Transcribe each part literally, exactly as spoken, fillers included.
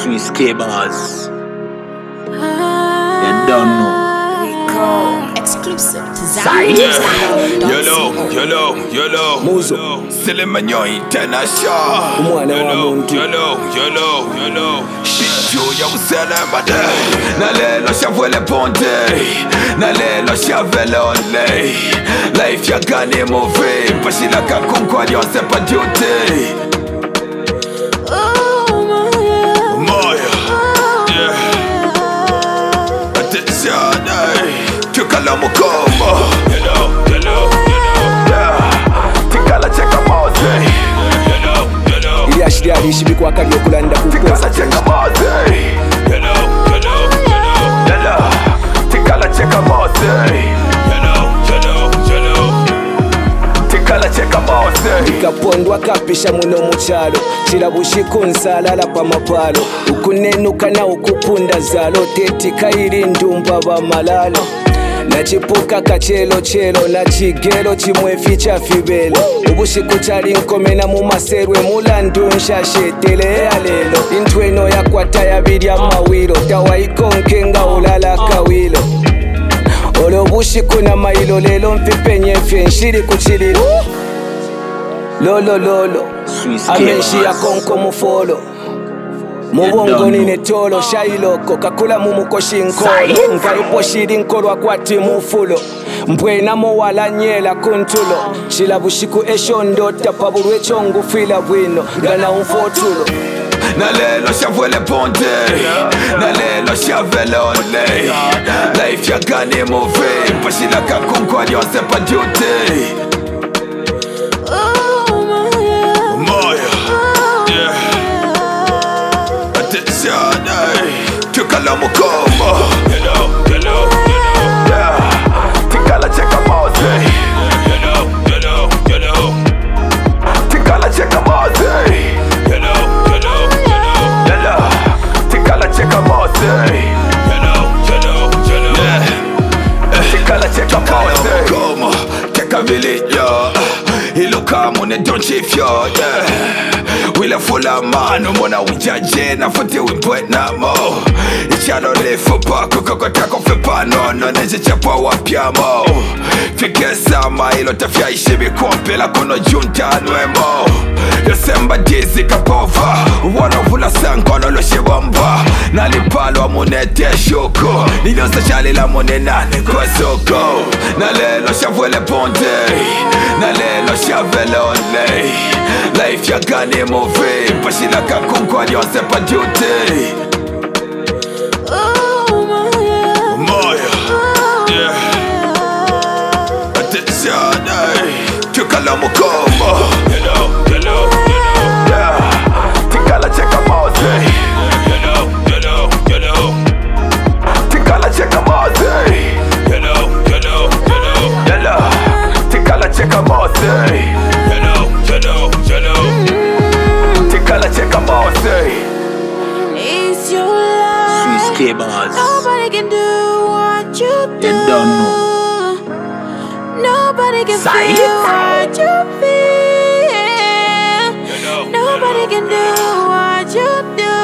Swiss Cables. You don't know. Exclusive to Side. Yolo, yolo, yolo Muzo Selemanyo International. Umwana wa muntu. Yolo, yolo, yolo Shit ya uselemade. Nalelo shavwele ponte. Nalelo shavele onle. Life ya gani movie. Pashila kakunkwa yonse pa duty. Moya. Yeah. Attention, eh. Tukala mukoma. Yolo, yolo, yeah. Tikala cheka moze. Yolo, yolo. Ilyashira lishibikwa kali okulanda ku Tikala cheka moze. Yolo, yolo, yolo. Yolo. Tikala cheka moze. Yolo, yolo, yolo. Tikala cheka moze. kapondwa kapisha muno muchalo chilabushiku nsalala pa mapalo ukunenuka na ukupunda zalo teti kairi ndumba ba malalo nachipuka kachelo chelo na chigelo chimwefi cha fibelo ubushiku chali nkomena mu maserwe mulandu nshashetele ya lelo intweno yakwata yabirya mawilo tawaikonke nga ulala kawilo olo bushiku na mailo lelo mfipenye fye nshiri kuchililo lolo lolo amenshi ya konko mufolo mubongo nine tolo shailoko kakula mumukoshi nkolo nkaipo shiri nkolwa kwati mufulo mbwena mowala nyela kuntulo shila bushiku esho ndota pabulwe chongu fila bwino gana umfotulo Nalelo shavwele ponte. Nalelo shavele onle. Life ya gani movie. Pashila kakunkwa yonse pa duty. Moya. Yeah. Attention, eh. Tukala mukoma. Yolo, yolo, yolo. Yeah. Tikala cheka moze. Yolo, yolo, yolo. Tikala cheka moze. Yolo, yolo, yolo. Yolo. Tikala cheka moze. Yolo, yolo, yolo. Yeah. Tikala cheka moze. Koma, teka vilio. Iluka mune donchifyo, yeah. Wila fula manu muna wijaje na futi wimpwena mo. Ichalo lefu paku kokotako fepa nono neje chapa wapya mo. Fikesa mailo tafya ishibi kumpila kuno junta nwemo. Yosemba dizi kapova. Wana vula sankono lo shibamba. Nalipalo munete shuko. Nilonsa shalila mune nane kwa soko. Nalelo shavwele ponte. Nalelo shavele onle. Life ya gani movie. Pashila kakunkwa yonse pa duty. Moya. Yeah. Attention, eh. Tukala mukoma. Yolo, yolo, yolo. Yeah. Tikala cheka moze. Yolo, yolo, yolo. Tikala cheka moze. Yolo, yolo, yolo. Yolo. Tikala cheka moze. Yolo, yolo, yolo. Tikala cheka moze. It's your life. Swiss Cables. Nobody can do what you do. You don't know. Nobody can Side. feel what you feel. Nobody can do what you do.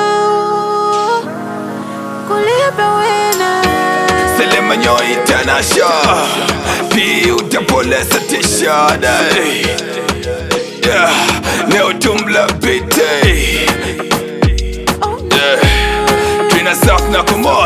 Kulipa wena. Selemanyo International. Beautiful esthetician. Yeah. Leo tumbla bite. Oh, Yeah. Trina South na kumo.